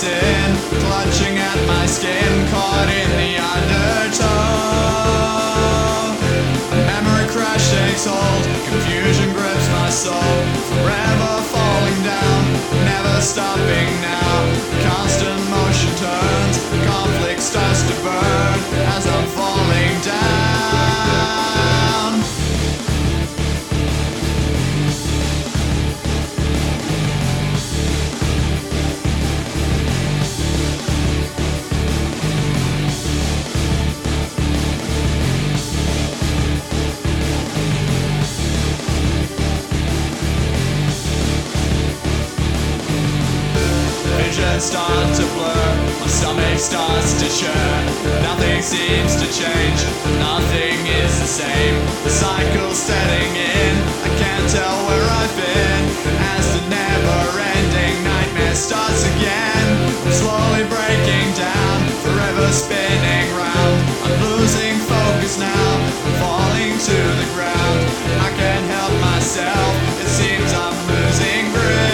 sin, clutching at my skin, caught in the undertow. A memory crash takes hold, confusion grips my soul, forever falling down, never stopping now. Constant motion turns, conflict starts to burn as I'm falling down. Visions start to blur, my stomach starts to churn. Nothing seems to change, nothing is the same. The cycle's setting in, I can't tell where I've been, as the never-ending nightmare starts again. I'm slowly breaking down, forever spinning round. I'm losing focus now, I'm falling to the ground. I can't help myself, it seems I'm losing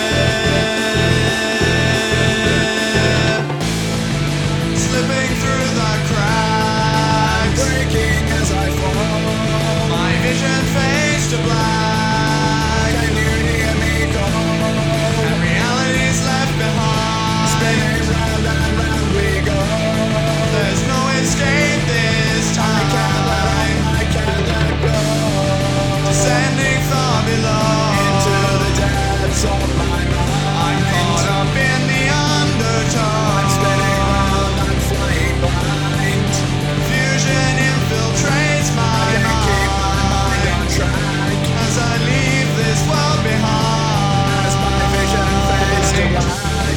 grip. Slipping through the cracks, breaking as I fall. My vision fades to black. Can you hear me call? And reality's left behind. Spinning round and round we go. There's no escape this time. I can't let go. Descending far below into the depths of my mind. I'm caught up in the undertow. I'm spinning round, I'm flying blind. Confusion infiltrates my mind. I can't keep my mind on track as I leave this world behind. As my vision fades to black.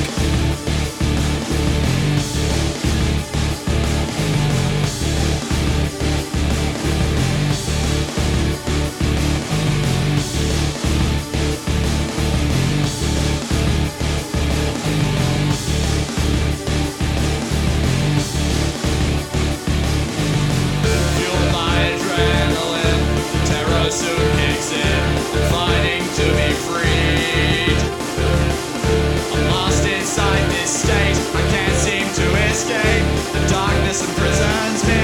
Fueled by adrenaline, terror soon kicks in. I'm fighting to be freed. I'm lost inside this state, I can't seem to escape. The darkness imprisons me.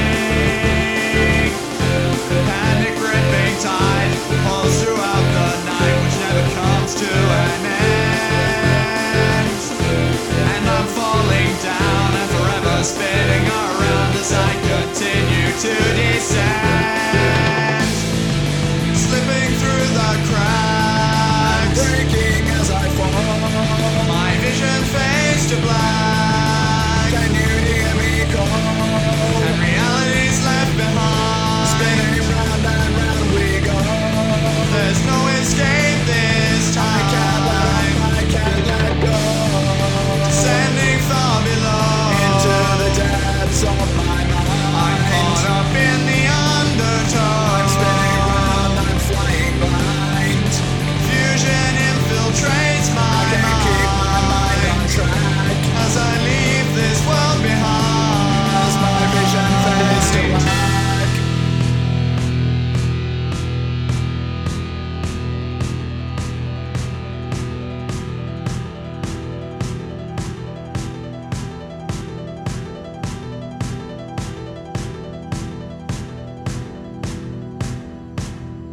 Panic gripping tide pulls throughout the night, which never comes to an end. And I'm falling down and forever spinning around as I continue to